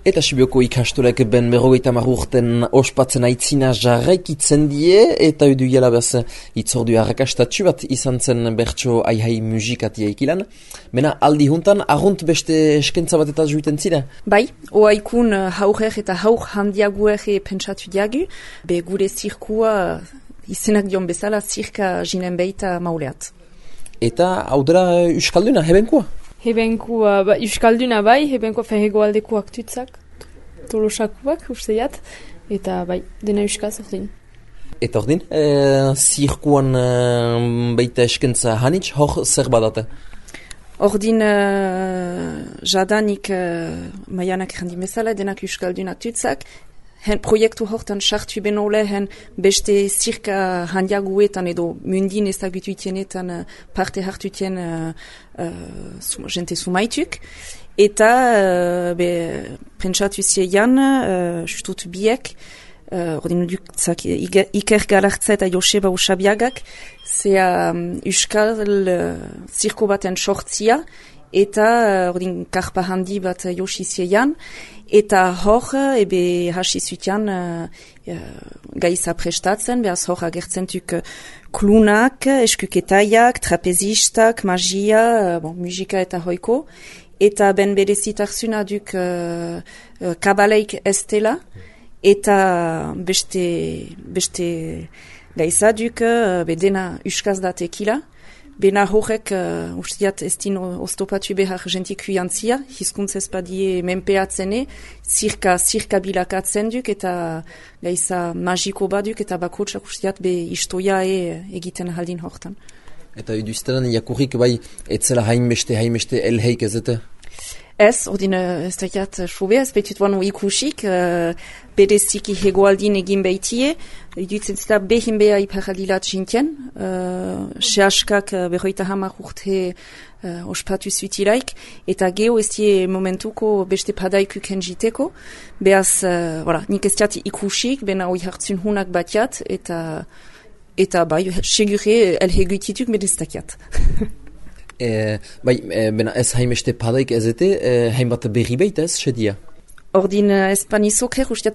Eta Sibioko ikastolek ben 50 urten ospatzen aitzina jarraikitzen die, eta edu jala behaz itzordu harrakastatxu bat izan zen bertso aihai musikatia ikilan. Mena aldi juntan, arrunt beste eskentza bat eta juiten zira? Bai, oaikun haurek eta haur handiaguek pentsatu diagu, be gure zirkua izenak dion bezala zirka jinen beita mauleat. Eta hau dela Euskalduna, hebenkua? Hebenkua, Euskalduna bai, hebenkua fehego aldeko aktutzak, tolosakuak usteiat, eta bai, dena Euskaz ordin. Eta ordin, zirkuan baita eskentza hanitz, hor zer badate? Ordin jadanik maianak errandin bezala, denak Euskalduna aktutzak, hen proiektu hortan sartu benole hen beste zirka handiaguetan edo mundin ezagututienetan parte hartutien jente sumaituk. Eta pentsatu ziean, justut biek, ordin dutzak Iker Galartza eta Joseba Usabiagak, zea Euskal zirko baten sortzia, eta ordin karpa handi bat josi ziean, eta hor, hasi zutian gaiza prestatzen, behaz hor agertzentuk klunak, eskuketaiak, trapezistak, magia, musika eta hoiko, eta ben berezitak zuna duk kabaleik ez dela, eta beste gaiza duk dena uskaz da tekila. Bena horrek, usteat ez din oztopatu behar jentik huiantzia, hizkuntz ez badie menpeatzene, zirka bilakatzen duk, eta gaiza magiko baduk, eta bakotsak usteat be istoia egiten haldin hortan. Eta eduztelan jakurrik bai, etzela hainbeste elheik ezete? Ez, ordin ez dakiat sobe, ez betutuan ikusik, bereziki hegoaldin egin behitie, idutzen zita behin beha iparadilat jintien, sehaskak berroita hamar urte ospatu zutilaik, eta geho ez die momentuko beste padaikuken jiteko, behaz, nik ez diat ikusik, bena hoi hartzun hunak batiat, eta bai, segure elhegutituk medestakiat. Bena ez haimeste padaik ezete, hainbat berri beita ez, sedia? Ordin espanizoker, usteat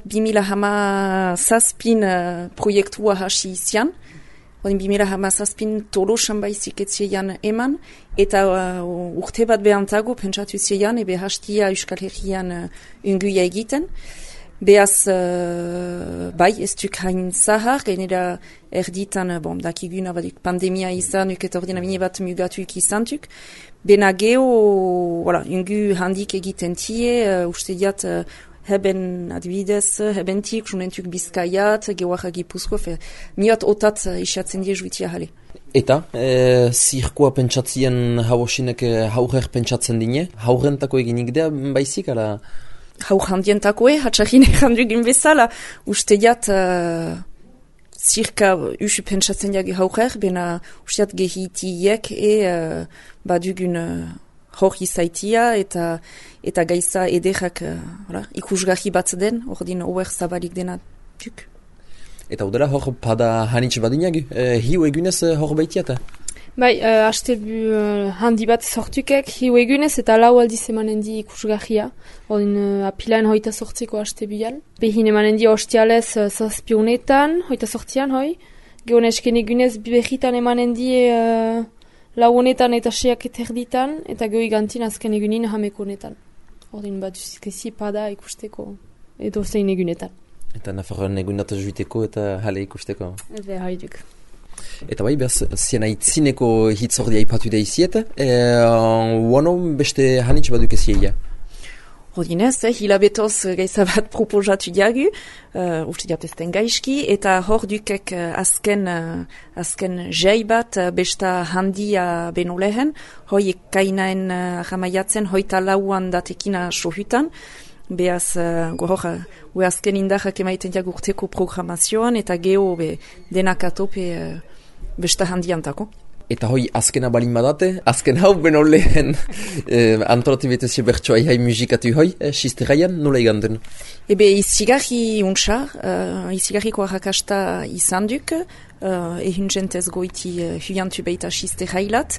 2017 proiektua hasi izian, ordin 2017 tolosan baizik etziean eman, eta urte bat behantago pentsatu ziean, ebe hastia Euskal Herrian unguia egiten. Beaz, bai, ez duk hain zahar, gainera erditan, dakiguna badik pandemia izanuk eta ordina bine bat mugatuik izantuk. Bena geho, ungu handik egiten tie, uste diat, heben adibidez, hebentik, junentuk bizkaiat, gehoak agipuzko, miot otat isatzen die juitia jale. Eta, zirkoa pentsatzien hauosinek haurer pentsatzen dine, haurentako eginik dea baizik, ala... Haur handientakoe, hatxakin egin bezala, uste jat zirka usu pentsatzen jagi haurer, bena uste jat gehitiek badugun hor izaitia eta gaiza ederrak ikusgarri bat den, ordin oer zabalik dena duk. Eta udela hor pada hanitz badinag, hiu egunez hor baitiata? Bai, hastebu handi bat sortukek, hiu egunez eta lau aldiz emanen di ikusgarria. Odin apilaen hoita sortziko hastebuan. Behin emanen di hostialez zazpionetan, hoita sortzian hoi. Geon esken egunez behitan emanen di lau honetan eta seak eterditan, eta geho igantin azken egunin hamekonetan. Odin bat duzizkezi pada ikusteko edo zein egunetan. Eta nafarroan egunat juiteko eta jale ikusteko? Ebe haiduk. Eta bai, behaz, zien aitzineko hitzordia ipatu da iziet, uano beste hanitz baduk ezieia? Hodinez, hilabetoz gaiza bat proposatu diagu, uste diat ez den gaizki, eta hor dukek azken jai bat besta handia beno lehen, hoi kainaen ramaiatzen, hoita lauan datekina sohutan, behaz, ue azken indarrak emaiten diagu urteko programazioan, eta geho denak atope besta handiantako. Eta hoi azkena balin badate, azken hau beno lehen antolatu betezio bertsoa ihai musikatu hoi, sisteraian, nola iganten? Ebe izigarri untsa, izigarriko arrakasta izan duk, egin jentez goiti huiantu beita sisterailat,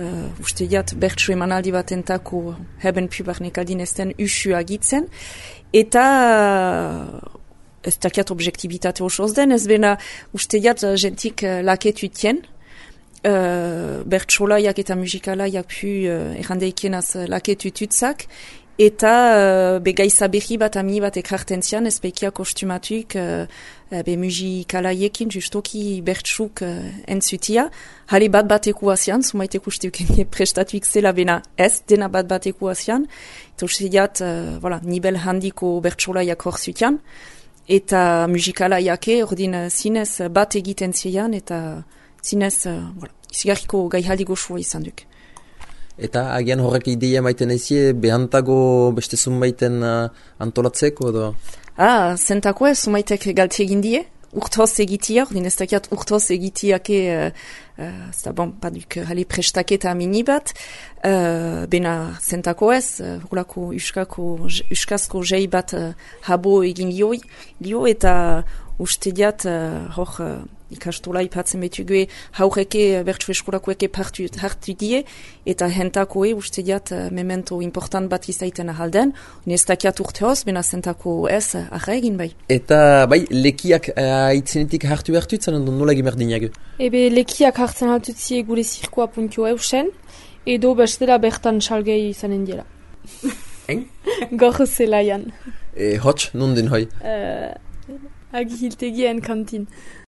uste diat bertso emanaldi bat entako heben pubarnek aldin ezten usu agitzen, Eta ez dakiat objektibitate osoz den, ez bena usteiat jentik laketutien, bertsolaiak eta musikalaiak pu errandeikenaz laketututzak, eta begaiza behi bat ami bat ekarten zian, ez bekia kostumatuik musikalaiekin justoki bertsuk entzutia, hale bat-batekua zian, sumaitek usteuken prestatuik zela bena ez, dena bat-batekua zian, eta usteiat, nibel handiko bertsolaiak hor zutian, eta musikalaiake ordin zinez bat egiten zian, eta zinez, izigarriko gaihaldi goxua izan duk. Eta agian horrek ideia maiten ezie, behantago beste zunbaiten antolatzeko edo? Zentako ez, zumaitek galte egin die, urtoz egitia, ordin ez dakiat urtoz egitiake, baduk hali prestaketa mini bat, bena zentako ez, horlako uskazko jei bat habo egin lio, eta uste diat hor ikastola ipatzen betugue haureke bertsu eskolakoeke hartu die, eta hentakoe uste diat memento important bat izaiten ahalden, nestakiat urteoz, bena zentako ez arra egin bai. Eta bai, lekiak aitzenetik hartu itzan, nola egin berdinago? Ebe lekiak hartzen hartutzie gure zirkoa puntio eusen, edo bestela bertan salgei izanen dira. Gaur zelaian. Hots, nun den hoi? Agihiltegien kantin.